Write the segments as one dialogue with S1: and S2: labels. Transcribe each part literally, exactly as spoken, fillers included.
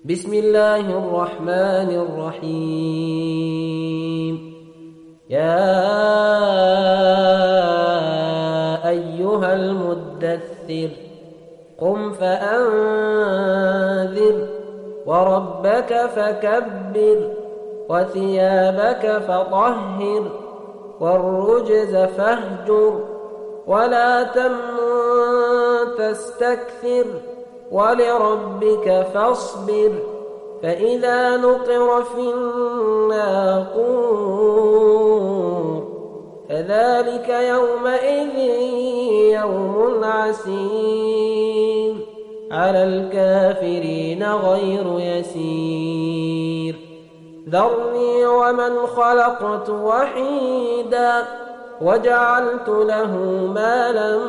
S1: بسم الله الرحمن الرحيم. يا أيها المدثر قم فأنذر وربك فكبر وثيابك فطهر والرجز فاهجر ولا تمنن تستكثر ولربك فاصبر فإذا نقر في الناقور فذلك يومئذ يوم عسير على الكافرين غير يسير. ذرني ومن خلقت وحيدا وجعلت له مالا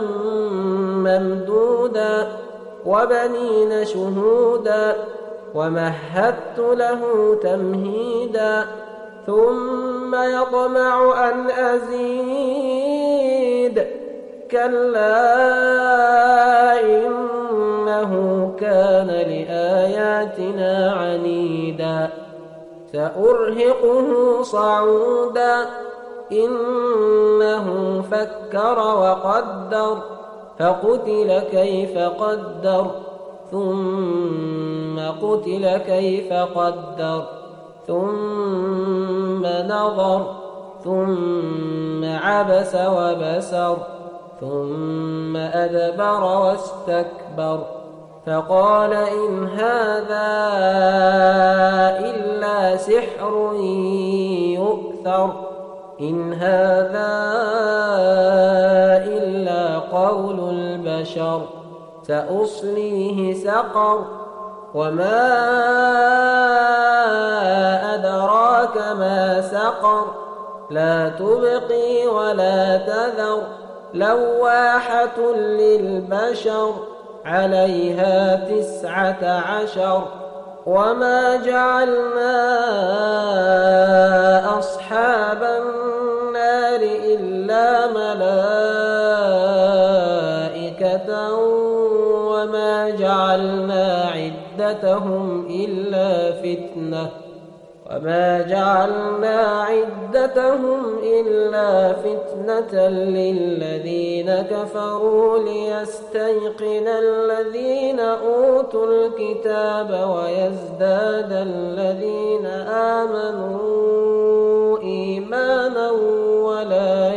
S1: ممدودا وبنين شهودا ومهدت له تمهيدا ثم يطمع أن أزيد كلا إنه كان لآياتنا عنيدا سأرهقه صعودا إنه فكر وقدر فقتل كيف قدر ثم قتل كيف قدر ثم نظر ثم عبس وبسر ثم أدبر واستكبر فقال إن هذا إلا سحر يؤثر إن هذا إلا قول البشر سأصليه سقر وما أدراك ما سقر لا تبقي ولا تذر لواحة للبشر عليها تسعة عشر وما جعلنا أصحاب النار إلا ملائكة وما جعلنا عدتهم إلا فتنة وما جعلنا عدتهم إلا فتنة للذين كفروا ليستيقن الذين أوتوا الكتاب ويزداد الذين آمنوا إيمانا ولا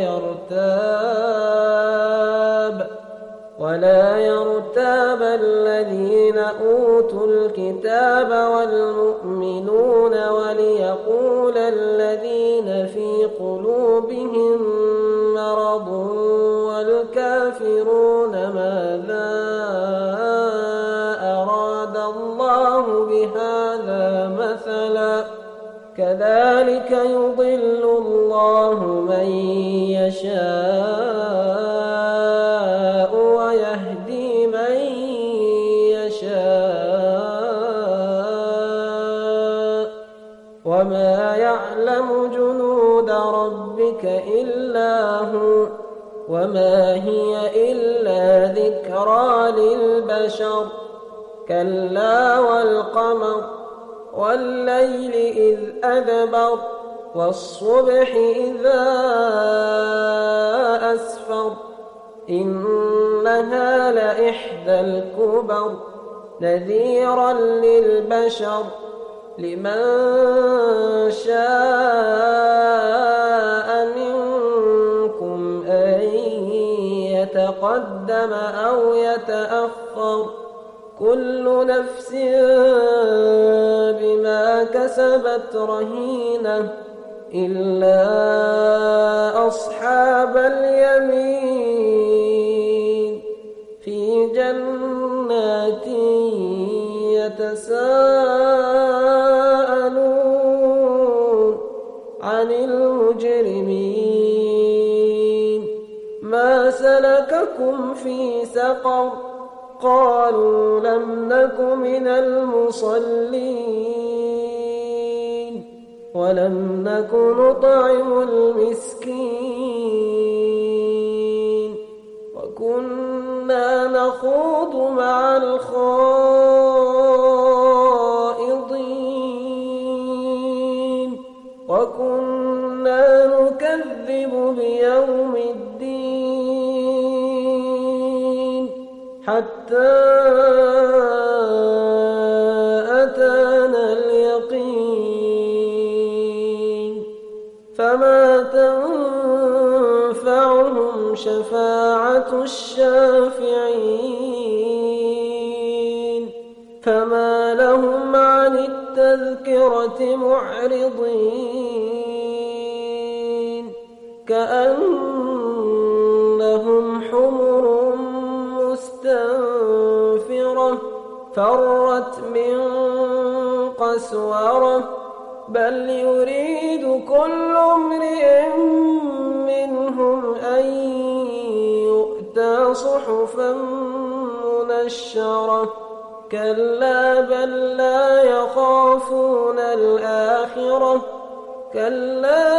S1: يرتاب ولا يرتاب الذين أوتوا الكتاب والمؤمنون وليقول الذين في قلوبهم مرض والكافرون ماذا أراد الله بهذا مثلا كذلك يضل الله من يشاء ويهدي من يشاء وما يعلم جنود ربك إلا هو وما هي إلا ذكرى للبشر كلا والقمر والليل إذ أدبر والصبح إذا أسفر إنها لإحدى الكبر نذيرا للبشر لمن شاء منكم أن يتقدم أو يتأخر كل نفس بما كسبت رهينة إلا أصحاب اليمين في جنات يتساءلون عن المجرمين ما سلككم في سقر قالوا لم نك من المصلين ولم نك نطعم المسكين وكنا نخوض مع الخائضين وكنا نكذب بيوم الدين حتى أتانا اليقين فما تنفعهم شفاعة الشافعين فما لهم عن التذكرة معرضين كأنهم حمر مستنفرة فرت من قسورة بل يريد كل امرئ منهم أن يؤتى صحفا منشرة كلا بل لا يخافون الآخرة كلا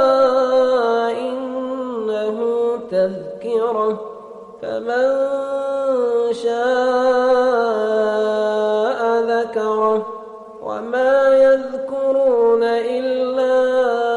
S1: إنه تذكرة فمن شاء ذكره وما يذكرون إلا